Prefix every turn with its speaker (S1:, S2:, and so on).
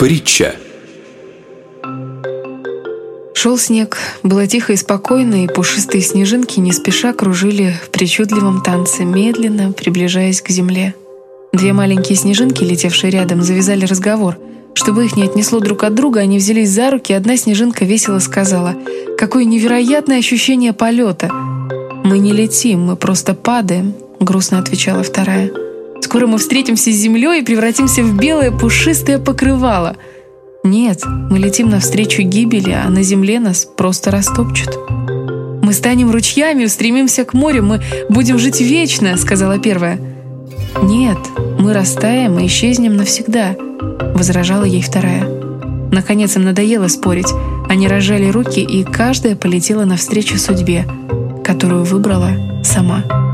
S1: Притча.
S2: Шел снег, было тихо и спокойно, и пушистые снежинки не спеша кружили в причудливом танце, медленно приближаясь к земле. Две маленькие снежинки, летевшие рядом, завязали разговор. Чтобы их не отнесло друг от друга, они взялись за руки, и одна снежинка весело сказала: «Какое невероятное ощущение полета!» «Мы не летим, мы просто падаем», — грустно отвечала вторая. «Скоро мы встретимся с землей и превратимся в белое пушистое покрывало». «Нет, мы летим навстречу гибели, а на земле нас просто растопчут». «Мы станем ручьями, устремимся к морю, мы будем жить вечно», — сказала первая. «Нет, мы растаем и исчезнем навсегда», — возражала ей вторая. Наконец им надоело спорить. Они разжали руки, и каждая полетела навстречу судьбе, которую выбрала сама.